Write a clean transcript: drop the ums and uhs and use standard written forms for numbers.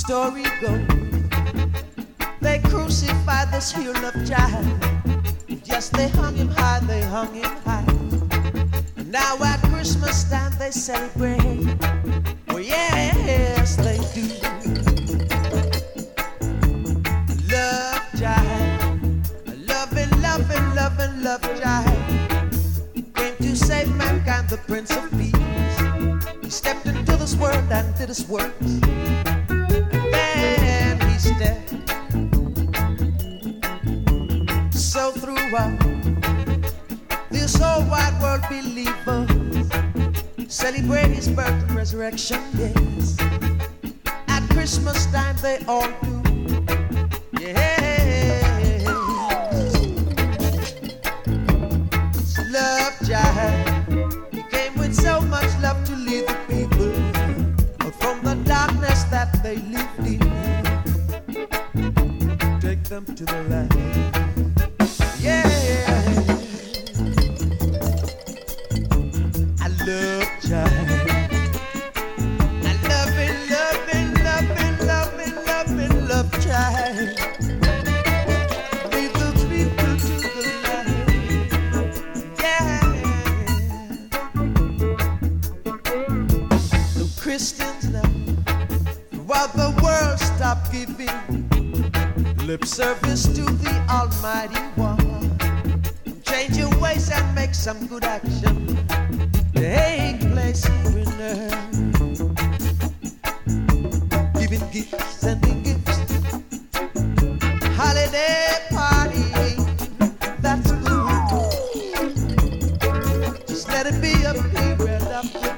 Story goes, they crucified this here love child. Yes, they hung him high, they hung him high. And now at Christmas time they celebrate. Oh yes, they do. Love child, loving, loving, loving, love child came to save mankind, the Prince of Peace. He stepped into this world and did his works. So throughout this whole wide world, believers celebrate his birth and resurrection, yes. At Christmas time they all do, yes. Love child, he came with so much love to lead the people out from the darkness that they lived in. Take them to the light. Yeah, I love child. I love it, love it, love it, love it, love it, love child. Lead the people to the light. Yeah. The Christians now, while the world stopped giving lip service to the Almighty One. Change your ways and make some good action. Take place here in earth. Giving gifts, sending gifts. Holiday party, that's good. Just let it be a period of good